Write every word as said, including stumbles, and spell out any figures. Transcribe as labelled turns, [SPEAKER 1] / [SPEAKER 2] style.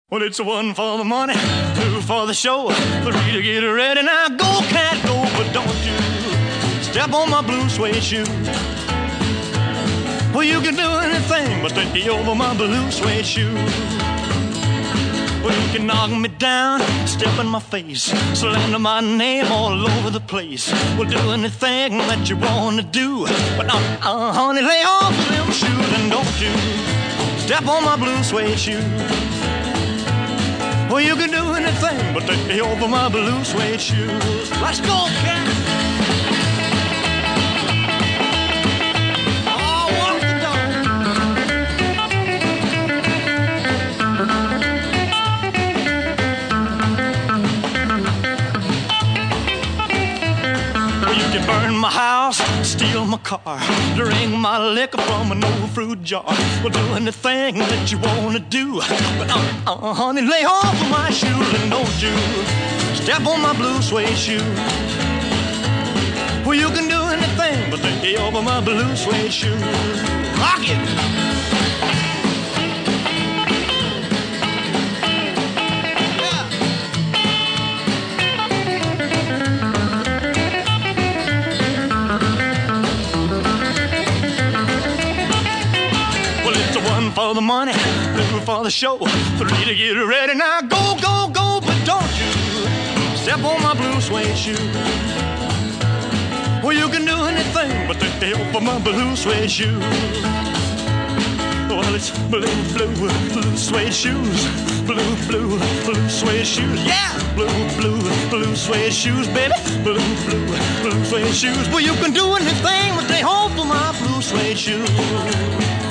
[SPEAKER 1] Well, it's one for the money, two for the show, three to get ready. Now go, cat, go, but don't you step on my blue suede shoe. Well, you can do anything but take over my blue suede shoe. Well, you can knock me down, step in my face, slander my name all over the place. Well, do anything that you want to do, but uh, uh, honey, lay off them shoes and don't you step on my blue suede shoe. Well, you can do anything but take over my blue suede shoes. Let's go, cat! Oh, walk the Well, you can burn my house, steal my car, drink my liquor from an old fruit jar. Well, do anything that you want to do, but uh, uh, honey, lay off of my shoes and don't you step on my blue suede shoe. Well, you can do anything but take over my blue suede shoe. Rock it! One for the money, two for the show, three to get ready. Now go, go, go, but don't you step on my blue suede shoe. Well, you can do anything but take over my blue suede shoe. Well, it's blue, blue, blue suede shoes, blue, blue, blue suede shoes, yeah, blue, blue, blue suede shoes, baby, blue, blue, blue suede shoes. Well, you can do anything but take over my blue suede shoes.